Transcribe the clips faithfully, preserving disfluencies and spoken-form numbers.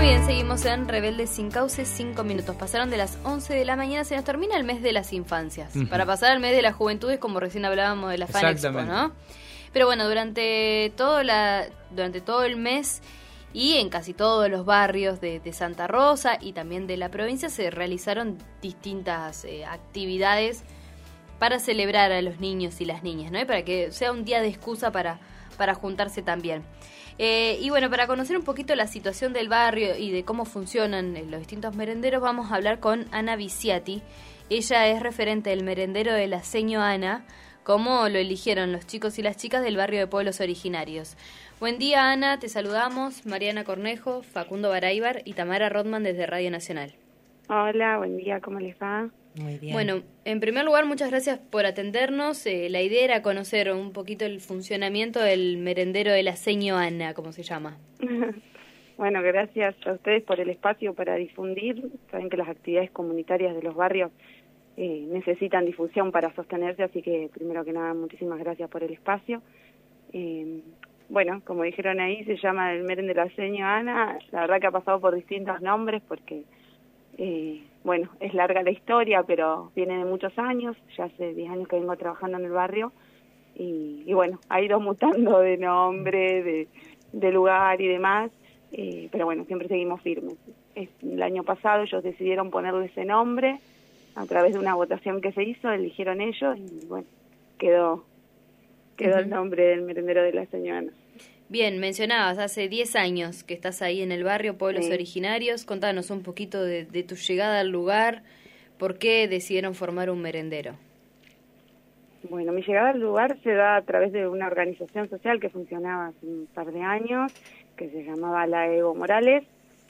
bien, seguimos en Rebeldes sin Cauce, cinco minutos. Pasaron de las once de la mañana, se nos termina el mes de las infancias. Uh-huh. Para pasar al mes de las juventudes, como recién hablábamos de la FanExpo, ¿no? Pero bueno, durante todo, la, durante todo el mes y en casi todos los barrios de, de Santa Rosa y también de la provincia se realizaron distintas eh, actividades para celebrar a los niños y las niñas, ¿no? Y para que sea un día de excusa para, para juntarse también. Eh, y bueno, para conocer un poquito la situación del barrio y de cómo funcionan los distintos merenderos, vamos a hablar con Ana Viciati. Ella es referente del merendero de la Seño Ana, como lo eligieron los chicos y las chicas del barrio de pueblos originarios. Buen día, Ana, te saludamos. Mariana Cornejo, Facundo Baraybar y Tamara Rodman desde Radio Nacional. Hola, buen día, ¿cómo les va? Muy bien. Bueno, en primer lugar, muchas gracias por atendernos. Eh, la idea era conocer un poquito el funcionamiento del merendero de la Seño Ana, como se llama. Bueno, gracias a ustedes por el espacio para difundir. Saben que las actividades comunitarias de los barrios eh, necesitan difusión para sostenerse, así que primero que nada, muchísimas gracias por el espacio. Eh, bueno, como dijeron ahí, se llama el merendero de la Seño Ana. La verdad que ha pasado por distintos nombres porque... Eh, bueno, es larga la historia, pero viene de muchos años, ya hace diez años que vengo trabajando en el barrio, y, y bueno, ha ido mutando de nombre, de, de lugar y demás, eh, pero bueno, siempre seguimos firmes. Es, el año pasado ellos decidieron ponerle ese nombre, a través de una votación que se hizo, eligieron ellos, y bueno, quedó, quedó uh-huh. el nombre del merendero de la Seño Ana. Bien, mencionabas, hace diez años que estás ahí en el barrio, Pueblos sí. Originarios. Contanos un poquito de, de tu llegada al lugar, ¿por qué decidieron formar un merendero? Bueno, mi llegada al lugar se da a través de una organización social que funcionaba hace un par de años, que se llamaba la Evo Morales.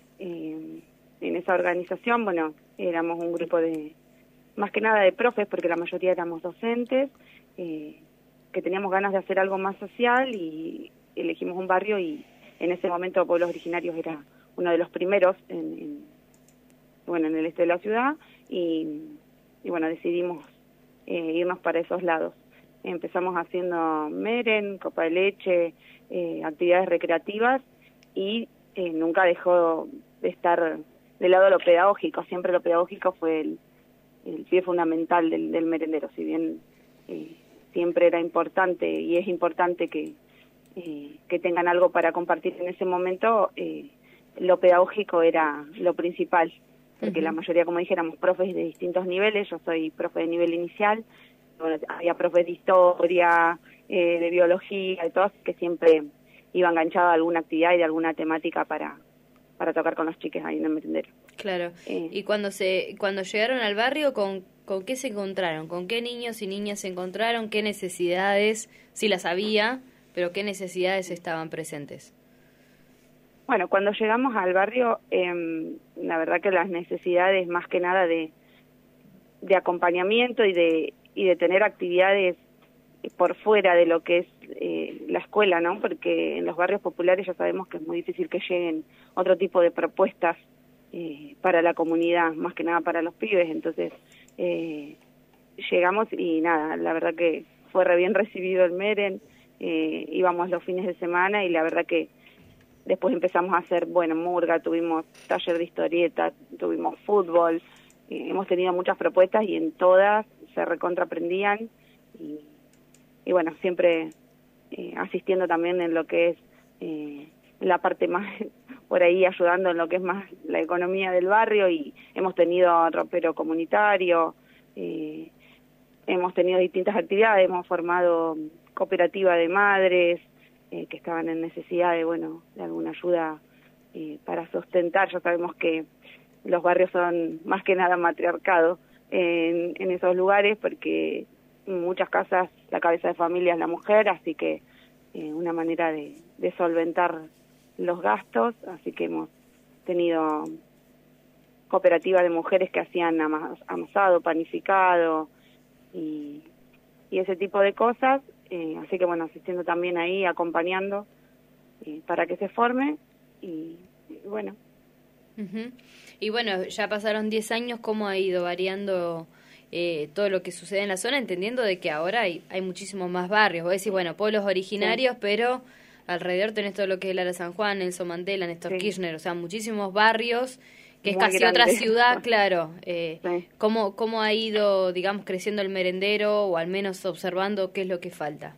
Eh, en esa organización, bueno, éramos un grupo de, más que nada de profes, porque la mayoría éramos docentes, eh, que teníamos ganas de hacer algo más social y... elegimos un barrio y en ese momento Pueblos Originarios era uno de los primeros en, en bueno en el este de la ciudad y, y bueno decidimos eh, irnos para esos lados. Empezamos haciendo meren, copa de leche, eh, actividades recreativas y eh, nunca dejó de estar del lado de lo pedagógico. Siempre lo pedagógico fue el, el pie fundamental del, del merendero, si bien eh, siempre era importante y es importante que Eh, que tengan algo para compartir en ese momento, eh, lo pedagógico era lo principal, porque uh-huh. la mayoría, como dije, éramos profes de distintos niveles. Yo soy profe de nivel inicial, bueno, había profes de historia, eh, de biología, y todos que siempre iba enganchado a alguna actividad y de alguna temática para para tocar con los chiques ahí en el merendero. Claro, eh, y cuando se cuando llegaron al barrio, ¿con, ¿con qué se encontraron? ¿Con qué niños y niñas se encontraron? ¿Qué necesidades, si las había, pero qué necesidades estaban presentes? Bueno, cuando llegamos al barrio, eh, la verdad que las necesidades más que nada de, de acompañamiento y de, y de tener actividades por fuera de lo que es eh, la escuela, ¿no? Porque en los barrios populares ya sabemos que es muy difícil que lleguen otro tipo de propuestas eh, para la comunidad, más que nada para los pibes. Entonces, eh, llegamos y nada, la verdad que fue re bien recibido el meren. Eh, íbamos los fines de semana y la verdad que después empezamos a hacer, bueno, murga, tuvimos taller de historieta, tuvimos fútbol, eh, hemos tenido muchas propuestas y en todas se recontraprendían y, y bueno, siempre eh, asistiendo también en lo que es eh, la parte más, por ahí ayudando en lo que es más la economía del barrio, y hemos tenido ropero comunitario, eh, hemos tenido distintas actividades, hemos formado cooperativa de madres eh, que estaban en necesidad de, bueno, de alguna ayuda eh, para sustentar. Ya sabemos que los barrios son más que nada matriarcado en, en esos lugares, porque en muchas casas la cabeza de familia es la mujer, así que eh, una manera de, de solventar los gastos, así que hemos tenido cooperativa de mujeres que hacían amas, amasado, panificado y, y ese tipo de cosas. Eh, así que bueno, asistiendo también ahí, acompañando eh, para que se forme y, y bueno. Uh-huh. Y bueno, ya pasaron diez años, ¿cómo ha ido variando eh, todo lo que sucede en la zona? Entendiendo de que ahora hay, hay muchísimos más barrios. Vos decís, bueno, pueblos originarios, sí, pero alrededor tenés todo lo que es el Ala San Juan, Nelson Mandela, Néstor sí. Kirchner, o sea, muchísimos barrios, que es Muy casi grande. otra ciudad, claro. Eh, sí. ¿cómo, ¿Cómo ha ido, digamos, creciendo el merendero, o al menos observando qué es lo que falta?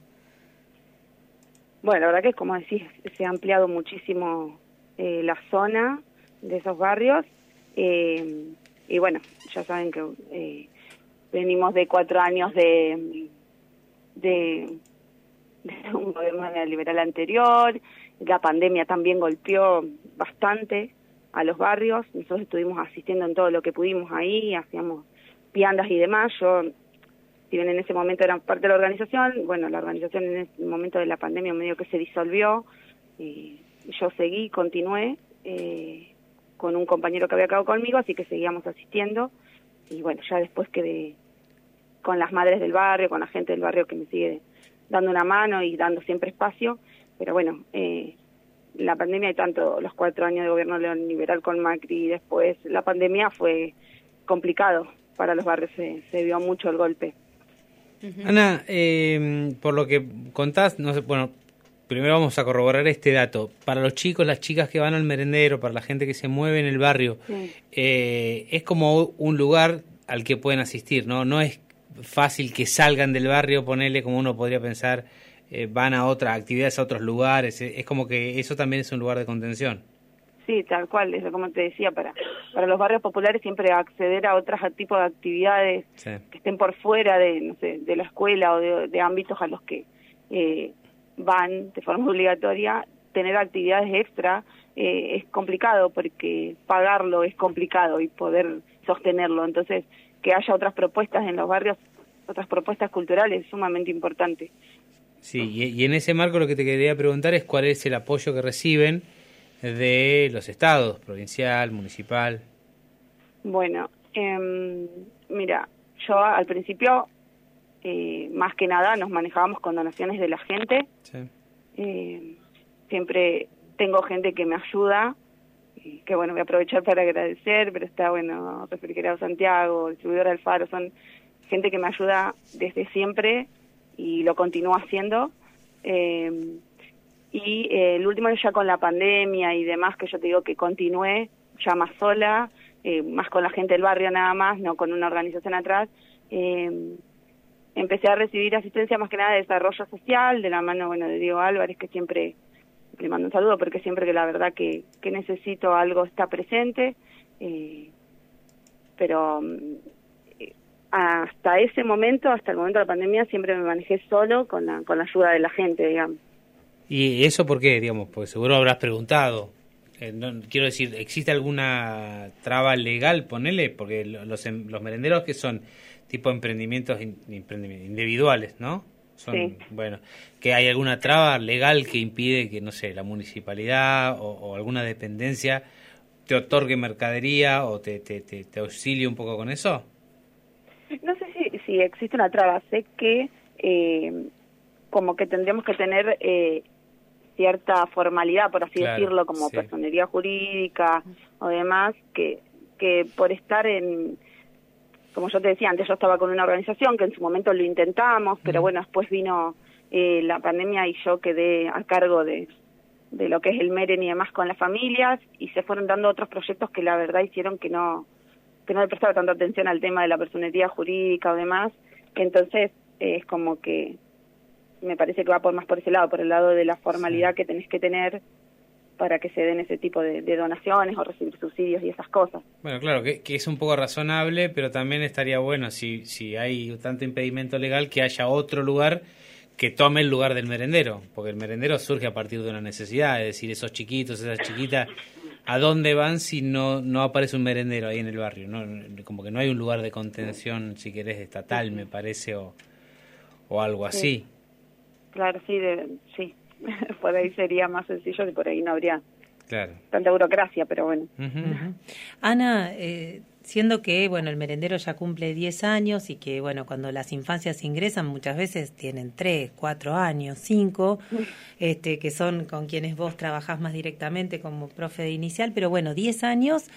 Bueno, la verdad que, como decís, se ha ampliado muchísimo eh, la zona de esos barrios, eh, y bueno, ya saben que eh, venimos de cuatro años de, de, de un gobierno neoliberal anterior, la pandemia también golpeó bastante a los barrios, nosotros estuvimos asistiendo en todo lo que pudimos ahí, hacíamos viandas y demás. Yo, si bien en ese momento era parte de la organización, bueno, la organización en ese momento de la pandemia medio que se disolvió, y yo seguí, continué eh, con un compañero que había quedado conmigo, así que seguíamos asistiendo, y bueno, ya después quedé con las madres del barrio, con la gente del barrio que me sigue dando una mano y dando siempre espacio, pero bueno, eh, la pandemia y tanto los cuatro años de gobierno neoliberal con Macri y después la pandemia fue complicado para los barrios, se, se vio mucho el golpe. Ana, eh, por lo que contás, no sé, bueno, primero vamos a corroborar este dato. Para los chicos, las chicas que van al merendero, para la gente que se mueve en el barrio, sí. eh, es como un lugar al que pueden asistir, ¿no? No es fácil que salgan del barrio, ponerle como uno podría pensar, eh, van a otras actividades, a otros lugares, es como que eso también es un lugar de contención. Sí, tal cual, eso como te decía, para para los barrios populares siempre acceder a otros tipos de actividades sí. que estén por fuera de, no sé, de la escuela o de, de ámbitos a los que eh, van de forma obligatoria, tener actividades extra eh, es complicado porque pagarlo es complicado y poder sostenerlo, entonces que haya otras propuestas en los barrios, otras propuestas culturales es sumamente importante. Sí, y, y en ese marco lo que te quería preguntar es cuál es el apoyo que reciben de los estados, provincial, municipal. Bueno, eh, mira, yo al principio, eh, más que nada, nos manejábamos con donaciones de la gente. Sí. Eh, siempre tengo gente que me ayuda, que bueno, voy a aprovechar para agradecer, pero está, bueno, Refrigerado Santiago, Distribuidora del Faro, son gente que me ayuda desde siempre y lo continúo haciendo. Eh, Y eh, el último ya con la pandemia y demás, que yo te digo que continué ya más sola, eh, más con la gente del barrio nada más, no con una organización atrás, eh, empecé a recibir asistencia más que nada de desarrollo social, de la mano bueno de Diego Álvarez, que siempre le mando un saludo, porque siempre que la verdad que, que necesito algo está presente, eh, pero eh, hasta ese momento, hasta el momento de la pandemia, siempre me manejé solo con la, con la ayuda de la gente, digamos. ¿Y eso por qué, digamos? Porque seguro habrás preguntado. Eh, no, quiero decir, ¿existe alguna traba legal, ponele? Porque los, los merenderos que son tipo emprendimientos, in, emprendimientos individuales, ¿no? Son, sí. Bueno, ¿que hay alguna traba legal que impide que, no sé, la municipalidad o, o alguna dependencia te otorgue mercadería o te, te, te, te auxilie un poco con eso? No sé si, si existe una traba. Sé que eh, como que tendríamos que tener... Eh, cierta formalidad, por así claro, decirlo, como sí. personería jurídica o demás, que que por estar en, como yo te decía, antes yo estaba con una organización que en su momento lo intentamos, pero mm. bueno, después vino eh, la pandemia y yo quedé a cargo de, de lo que es el Meren y demás con las familias, y se fueron dando otros proyectos que la verdad hicieron que no que no le prestaba tanta atención al tema de la personería jurídica o demás, que entonces eh, es como que me parece que va por más por ese lado, por el lado de la formalidad sí. que tenés que tener para que se den ese tipo de, de donaciones o recibir subsidios y esas cosas. Bueno, claro, que, que es un poco razonable, pero también estaría bueno, si, si hay tanto impedimento legal, que haya otro lugar que tome el lugar del merendero, porque el merendero surge a partir de una necesidad, es decir, esos chiquitos, esas chiquitas, ¿a dónde van si no, no aparece un merendero ahí en el barrio? ¿No? Como que no hay un lugar de contención, si querés, estatal, me parece, o, o algo así. Sí. Claro, sí, de, sí, por ahí sería más sencillo y por ahí no habría claro. tanta burocracia, pero bueno. Uh-huh. Uh-huh. Ana, eh, siendo que bueno el merendero ya cumple diez años y que bueno cuando las infancias ingresan muchas veces tienen tres, cuatro años, cinco, este, que son con quienes vos trabajás más directamente como profe de inicial, pero bueno, diez años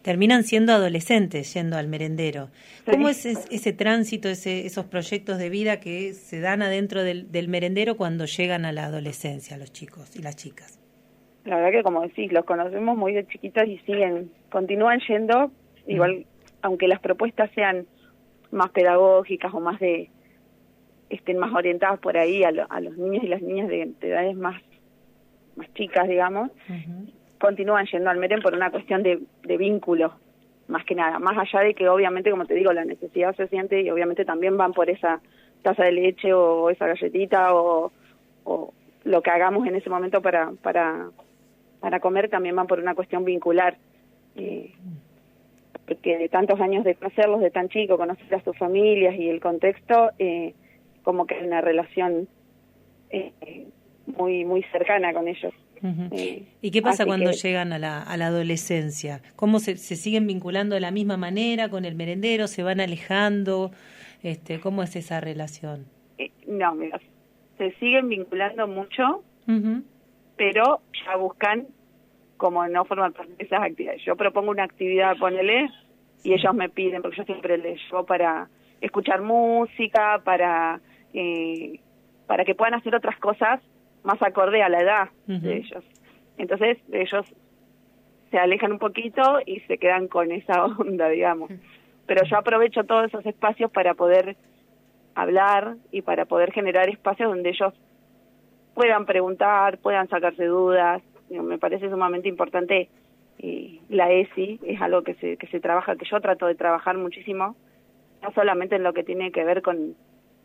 terminan siendo adolescentes yendo al merendero. ¿Cómo es ese, ese tránsito, ese, esos proyectos de vida que se dan adentro del, del merendero cuando llegan a la adolescencia los chicos y las chicas? La verdad que, como decís, los conocemos muy de chiquitos y siguen, continúan yendo, igual, mm. aunque las propuestas sean más pedagógicas o más de, estén más orientadas por ahí a, lo, a los niños y las niñas de, de edades más, más chicas, digamos, uh-huh. continúan yendo al Meren por una cuestión de, de vínculo, más que nada, más allá de que obviamente, como te digo, la necesidad se siente y obviamente también van por esa taza de leche o esa galletita o, o lo que hagamos en ese momento para para para comer, también van por una cuestión vincular, eh, porque de tantos años de conocerlos, de tan chico, conocer a sus familias y el contexto, eh, como que hay una relación eh, muy muy cercana con ellos. Uh-huh. Eh, ¿Y qué pasa cuando que, llegan a la, a la adolescencia? ¿Cómo se, se siguen vinculando de la misma manera con el merendero? ¿Se van alejando? Este, ¿Cómo es esa relación? Eh, no, mira, se siguen vinculando mucho, uh-huh. pero ya buscan como no formar parte de esas actividades. Yo propongo una actividad, ponele, sí. y ellos me piden, porque yo siempre les llevo para escuchar música, para eh, para que puedan hacer otras cosas más acorde a la edad uh-huh. de ellos. Entonces ellos se alejan un poquito y se quedan con esa onda, digamos. Pero yo aprovecho todos esos espacios para poder hablar y para poder generar espacios donde ellos puedan preguntar, puedan sacarse dudas. Me parece sumamente importante eh, la E S I, es algo que se, que se trabaja, que yo trato de trabajar muchísimo, no solamente en lo que tiene que ver con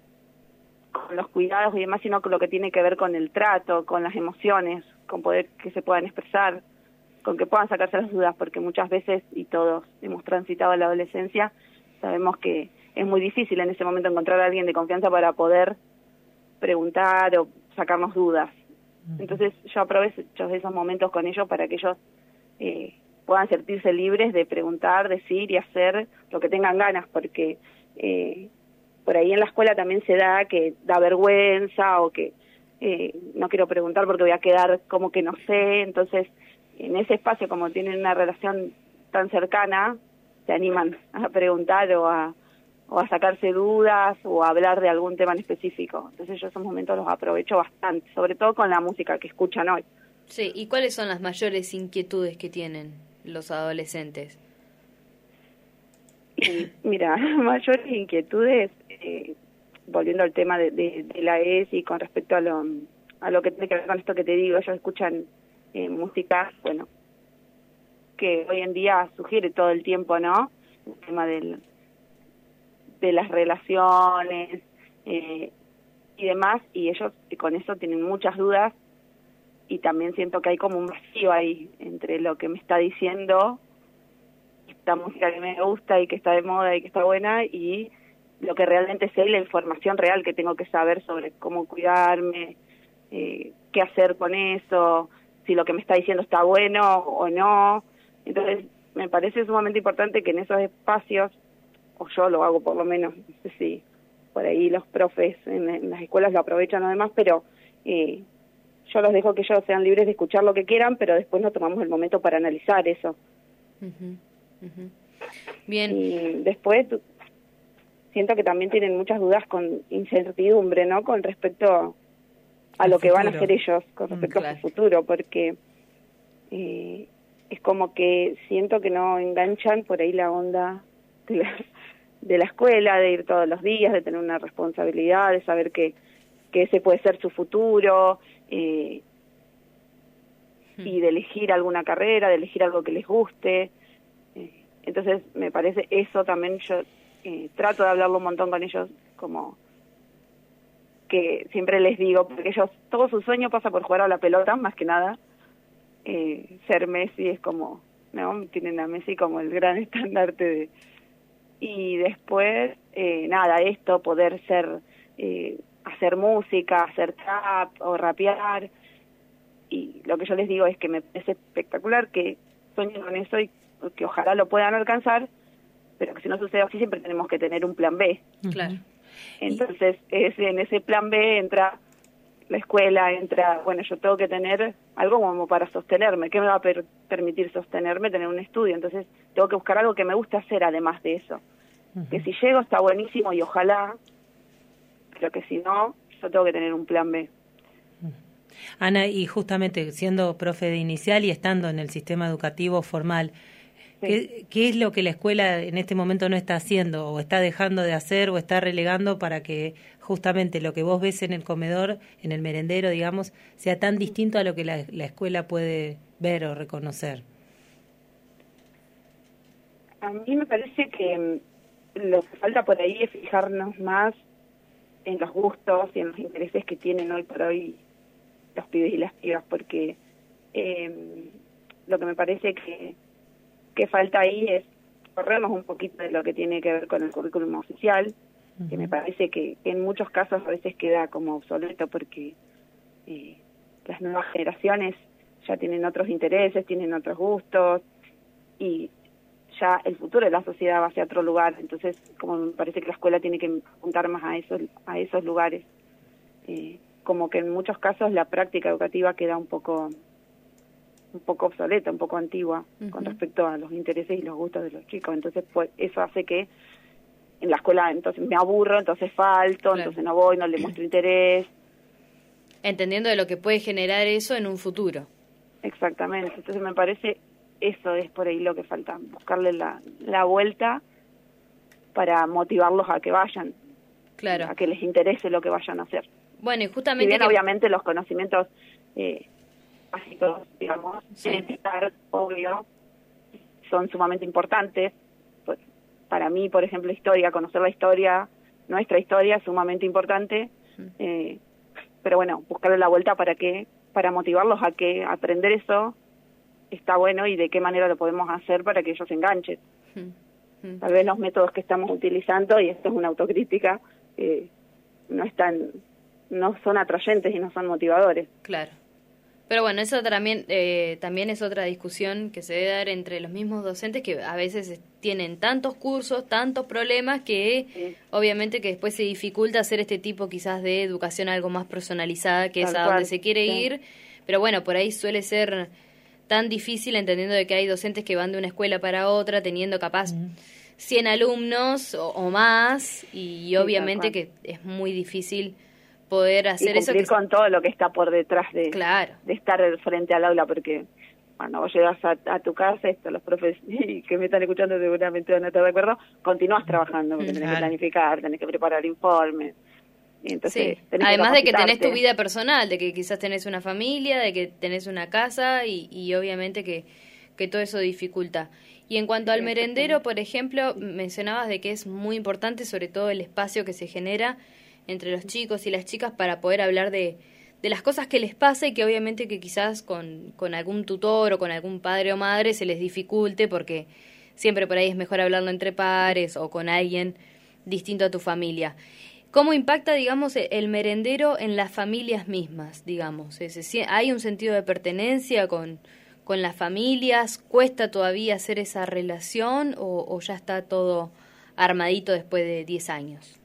con los cuidados y demás, sino con lo que tiene que ver con el trato, con las emociones, con poder que se puedan expresar, con que puedan sacarse las dudas, porque muchas veces, y todos hemos transitado la adolescencia, sabemos que es muy difícil en ese momento encontrar a alguien de confianza para poder preguntar o sacarnos dudas. Entonces yo aprovecho esos momentos con ellos para que ellos eh, puedan sentirse libres de preguntar, decir y hacer lo que tengan ganas, porque eh, por ahí en la escuela también se da que da vergüenza o que eh, no quiero preguntar porque voy a quedar como que no sé. Entonces en ese espacio, como tienen una relación tan cercana, se animan a preguntar o a o a sacarse dudas o a hablar de algún tema en específico. Entonces yo esos momentos los aprovecho bastante, sobre todo con la música que escuchan hoy. Sí, ¿y cuáles son las mayores inquietudes que tienen los adolescentes? Y, mira, mayores inquietudes, eh, volviendo al tema de, de, de la E S I con respecto a lo, a lo que tiene que ver con esto que te digo, ellos escuchan eh, música, bueno, que hoy en día sugiere todo el tiempo, ¿no? El tema del de las relaciones eh, y demás, y ellos con eso tienen muchas dudas y también siento que hay como un vacío ahí entre lo que me está diciendo esta música que me gusta y que está de moda y que está buena y lo que realmente sé y la información real que tengo que saber sobre cómo cuidarme, eh, qué hacer con eso, si lo que me está diciendo está bueno o no. Entonces me parece sumamente importante que en esos espacios, o yo lo hago por lo menos, no sé si por ahí los profes en, en las escuelas lo aprovechan o demás, pero eh, yo los dejo que ellos sean libres de escuchar lo que quieran, pero después nos tomamos el momento para analizar eso. Uh-huh. Uh-huh. Bien. Y después siento que también tienen muchas dudas con incertidumbre, ¿no? Con respecto a lo que van a hacer ellos, con respecto mm, claro. a su futuro, porque eh, es como que siento que no enganchan por ahí la onda de la, de la escuela, de ir todos los días, de tener una responsabilidad, de saber que, que ese puede ser su futuro, eh, hmm. y de elegir alguna carrera, de elegir algo que les guste. Eh, entonces, me parece eso también, yo eh, trato de hablarlo un montón con ellos, como que siempre les digo, porque ellos, todo su sueño pasa por jugar a la pelota, más que nada. Eh, ser Messi es como, ¿no? Tienen a Messi como el gran estandarte de... Y después, eh, nada, esto, poder ser, eh, hacer música, hacer trap o rapear. Y lo que yo les digo es que me parece espectacular que sueñen con eso y que ojalá lo puedan alcanzar, pero que si no sucede así siempre tenemos que tener un plan B. Claro. Entonces, ese, en ese plan B entra la escuela, entra, bueno, yo tengo que tener algo como para sostenerme. ¿Qué me va a per permitir sostenerme? Tener un estudio. Entonces tengo que buscar algo que me guste hacer además de eso. Uh-huh. Que si llego está buenísimo y ojalá, pero que si no, yo tengo que tener un plan B. Ana, y justamente siendo profe de inicial y estando en el sistema educativo formal, sí. ¿qué, ¿qué es lo que la escuela en este momento no está haciendo o está dejando de hacer o está relegando para que justamente lo que vos ves en el comedor, en el merendero, digamos, sea tan distinto a lo que la, la escuela puede ver o reconocer? A mí me parece que lo que falta por ahí es fijarnos más en los gustos y en los intereses que tienen hoy por hoy los pibes y las pibas, porque eh, lo que me parece que, que falta ahí es corrernos un poquito de lo que tiene que ver con el currículum oficial, uh-huh. que me parece que, que en muchos casos a veces queda como obsoleto porque eh, las nuevas generaciones ya tienen otros intereses, tienen otros gustos y ya el futuro de la sociedad va hacia otro lugar. Entonces, como me parece que la escuela tiene que apuntar más a esos, a esos lugares. Eh, como que en muchos casos la práctica educativa queda un poco un poco obsoleta, un poco antigua uh-huh. con respecto a los intereses y los gustos de los chicos. Entonces, pues eso hace que en la escuela entonces me aburro, entonces falto, claro. entonces no voy, no le muestro interés. Entendiendo de lo que puede generar eso en un futuro. Exactamente. Entonces me parece eso es por ahí lo que falta, buscarle la, la vuelta para motivarlos a que vayan, claro. a que les interese lo que vayan a hacer. Bueno, y justamente... Si bien que... obviamente los conocimientos eh, básicos, digamos, sí. tienen que estar, obvio, son sumamente importantes. Pues, para mí, por ejemplo, historia, conocer la historia, nuestra historia es sumamente importante, mm. eh, pero bueno, buscarle la vuelta para que, para motivarlos a que aprender eso está bueno y de qué manera lo podemos hacer para que ellos se enganchen. Mm. Mm. Tal vez los métodos que estamos utilizando, y esto es una autocrítica, eh, no están... no son atrayentes y no son motivadores. Claro. Pero bueno, eso también eh, también es otra discusión que se debe dar entre los mismos docentes que a veces tienen tantos cursos, tantos problemas que sí. obviamente que después se dificulta hacer este tipo quizás de educación algo más personalizada, que Tal es a cual. donde se quiere sí. ir. Pero bueno, por ahí suele ser tan difícil entendiendo de que hay docentes que van de una escuela para otra teniendo capaz mm. cien alumnos o, o más y sí, obviamente que es muy difícil poder hacer y eso que... con todo lo que está por detrás de, claro. de estar frente al aula, porque cuando vos llegas a, a tu casa, esto los profes que me están escuchando seguramente van a estar de acuerdo, continúas trabajando, porque tenés claro. que planificar, tenés que preparar informes. Y entonces, sí. Además de que tenés tu vida personal, de que quizás tenés una familia, de que tenés una casa y, y obviamente que, que todo eso dificulta. Y en cuanto al merendero, por ejemplo, mencionabas de que es muy importante sobre todo el espacio que se genera entre los chicos y las chicas para poder hablar de, de las cosas que les pasa y que obviamente que quizás con, con algún tutor o con algún padre o madre se les dificulte porque siempre por ahí es mejor hablarlo entre pares o con alguien distinto a tu familia. ¿Cómo impacta, digamos, el merendero en las familias mismas, digamos? ¿Hay un sentido de pertenencia con, con las familias? ¿Cuesta todavía hacer esa relación o, o ya está todo armadito después de diez años?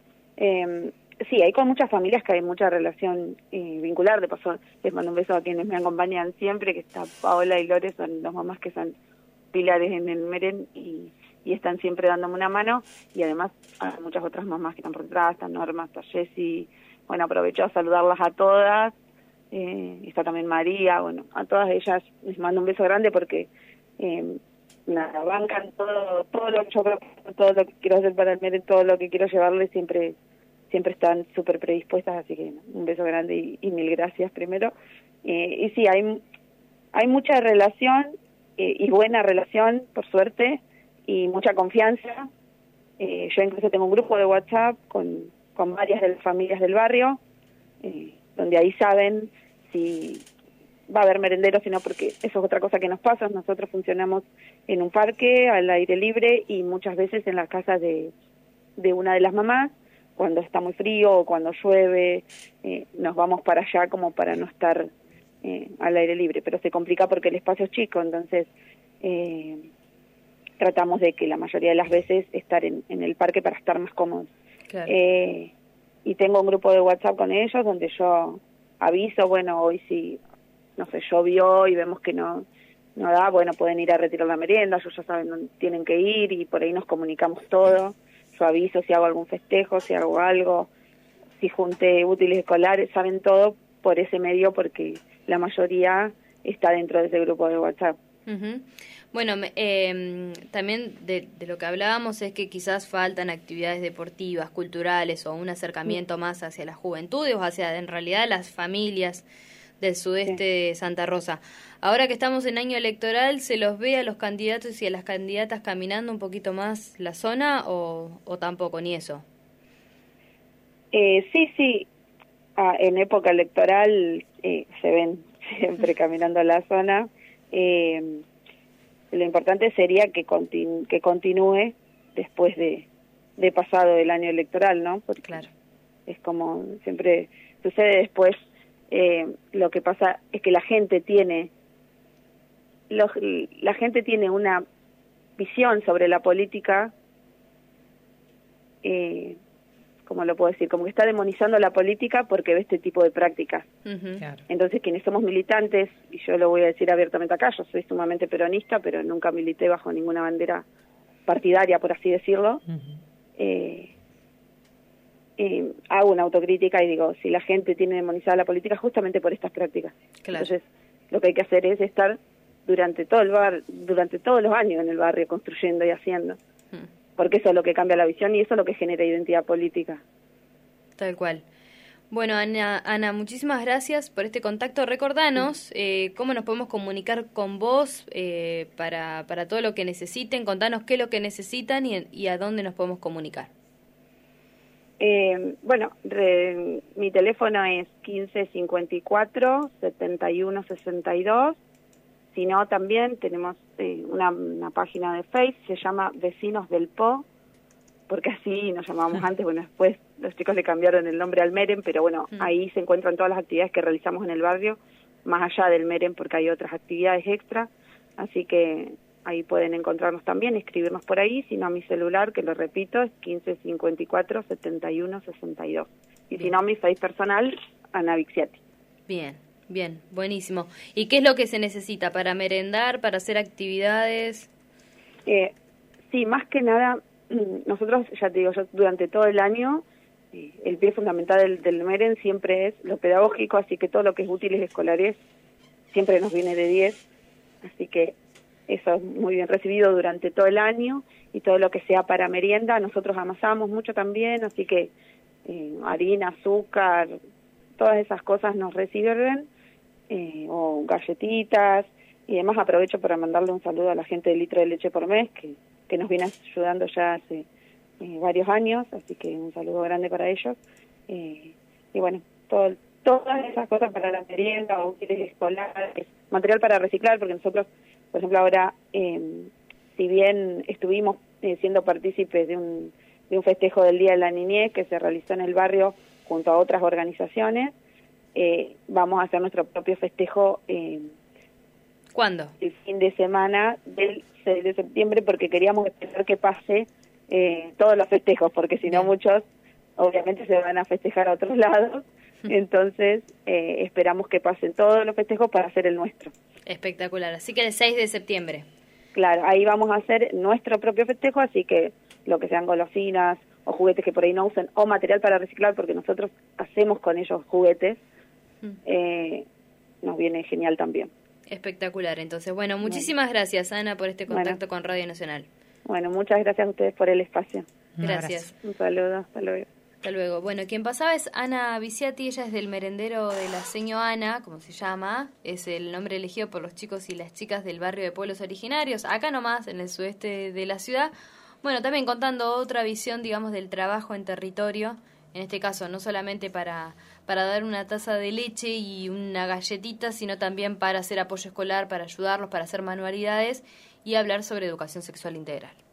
Eh, sí, hay con muchas familias que hay mucha relación eh, vincular. De paso, les mando un beso a quienes me acompañan siempre, que está Paola y Lore, son dos mamás que son pilares en el Meren y, y están siempre dándome una mano. Y además hay muchas otras mamás que están por detrás, está Norma, está Jessy. Bueno, aprovecho a saludarlas a todas. Eh, está también María. Bueno, a todas ellas les mando un beso grande porque... Eh, nada, bancan todo, todo lo que yo creo, todo lo que quiero hacer para el Meren, todo lo que quiero llevarles, siempre siempre están súper predispuestas, así que un beso grande y, y mil gracias primero. Eh, y sí, hay hay mucha relación eh, y buena relación, por suerte, y mucha confianza. Eh, yo incluso tengo un grupo de WhatsApp con, con varias de las familias del barrio, eh, donde ahí saben si va a haber merenderos, sino porque eso es otra cosa que nos pasa. Nosotros funcionamos en un parque, al aire libre, y muchas veces en la casa de, de una de las mamás, cuando está muy frío o cuando llueve, eh, nos vamos para allá como para no estar eh, al aire libre, pero se complica porque el espacio es chico, entonces eh, tratamos de que la mayoría de las veces estar en, en el parque para estar más cómodos. Claro. Eh, y tengo un grupo de WhatsApp con ellos donde yo aviso, bueno, hoy si, no sé, llovió y vemos que no no da, bueno, pueden ir a retirar la merienda, ellos ya saben dónde tienen que ir y por ahí nos comunicamos todo. Yo aviso si hago algún festejo, si hago algo, si junté útiles escolares, saben todo por ese medio porque la mayoría está dentro de ese grupo de WhatsApp. Uh-huh. Bueno, eh, también de, de lo que hablábamos es que quizás faltan actividades deportivas, culturales o un acercamiento sí. más hacia las juventudes o hacia en realidad las familias del sudeste sí. de Santa Rosa. Ahora que estamos en año electoral, ¿se los ve a los candidatos y a las candidatas caminando un poquito más la zona o, o tampoco, ni eso? Eh, sí, sí. Ah, en época electoral eh, se ven siempre caminando la zona. Eh, lo importante sería que, continu que continúe después de, de pasado el año electoral, ¿no? Porque claro. es como siempre sucede después. Eh, lo que pasa es que la gente tiene los, la gente tiene una visión sobre la política, eh, ¿cómo lo puedo decir? Como que está demonizando la política porque ve este tipo de prácticas. Uh-huh. Claro. Entonces, quienes somos militantes, y yo lo voy a decir abiertamente acá, yo soy sumamente peronista, pero nunca milité bajo ninguna bandera partidaria, por así decirlo, uh-huh. eh, Eh, hago una autocrítica y digo, si la gente tiene demonizada la política justamente por estas prácticas. Claro. Entonces, lo que hay que hacer es estar durante todo el bar, durante todos los años en el barrio construyendo y haciendo. Hmm. Porque eso es lo que cambia la visión y eso es lo que genera identidad política. Tal cual. Bueno, Ana, Ana muchísimas gracias por este contacto. Recordanos eh, cómo nos podemos comunicar con vos eh, para, para todo lo que necesiten. Contanos qué es lo que necesitan y, y a dónde nos podemos comunicar. Eh, bueno, re, mi teléfono es quince cincuenta y cuatro setenta y uno sesenta y dos. Si no, también tenemos eh, una, una página de Facebook, se llama Vecinos del Po, porque así nos llamábamos antes. Bueno, después los chicos le cambiaron el nombre al Meren, pero bueno, mm. ahí se encuentran todas las actividades que realizamos en el barrio, más allá del Meren, porque hay otras actividades extra. Así que ahí pueden encontrarnos también, escribirnos por ahí, sino a mi celular, que lo repito, es quince cincuenta y cuatro setenta y uno sesenta y dos. Y bien. Si no, mi Face personal, Ana Vixiati. Bien, bien, buenísimo. ¿Y qué es lo que se necesita para merendar, para hacer actividades? Eh, sí, más que nada, nosotros, ya te digo, yo durante todo el año, eh, el pie fundamental del, del Meren siempre es lo pedagógico, así que todo lo que es útiles escolares siempre nos viene de diez, así que eso es muy bien recibido durante todo el año, y todo lo que sea para merienda, nosotros amasamos mucho también, así que eh, harina, azúcar, todas esas cosas nos reciben, eh, o galletitas, y además aprovecho para mandarle un saludo a la gente de Litro de Leche por Mes, que, que nos viene ayudando ya hace eh, varios años, así que un saludo grande para ellos, eh, y bueno, todo, todas esas cosas para la merienda, útiles escolares, material para reciclar, porque nosotros, por ejemplo, ahora, eh, si bien estuvimos eh, siendo partícipes de un, de un festejo del Día de la Niñez que se realizó en el barrio junto a otras organizaciones, eh, vamos a hacer nuestro propio festejo. Eh, ¿Cuándo? El fin de semana del seis de septiembre, porque queríamos esperar que pase eh, todos los festejos, porque si no muchos obviamente se van a festejar a otros lados. Entonces, eh, esperamos que pasen todos los festejos para hacer el nuestro. Espectacular. Así que el seis de septiembre. Claro, ahí vamos a hacer nuestro propio festejo, así que lo que sean golosinas o juguetes que por ahí no usen, o material para reciclar, porque nosotros hacemos con ellos juguetes, mm. eh, nos viene genial también. Espectacular. Entonces, bueno, muchísimas bueno. gracias, Ana, por este contacto bueno. con Radio Nacional. Bueno, muchas gracias a ustedes por el espacio. Gracias. Un saludo, hasta luego. Hasta luego. Bueno, quien pasaba es Ana Vixiati, ella es del merendero de la Seño Ana, como se llama, es el nombre elegido por los chicos y las chicas del barrio de pueblos originarios, acá nomás, en el sudeste de la ciudad. Bueno, también contando otra visión, digamos, del trabajo en territorio, en este caso no solamente para, para dar una taza de leche y una galletita, sino también para hacer apoyo escolar, para ayudarlos, para hacer manualidades y hablar sobre educación sexual integral.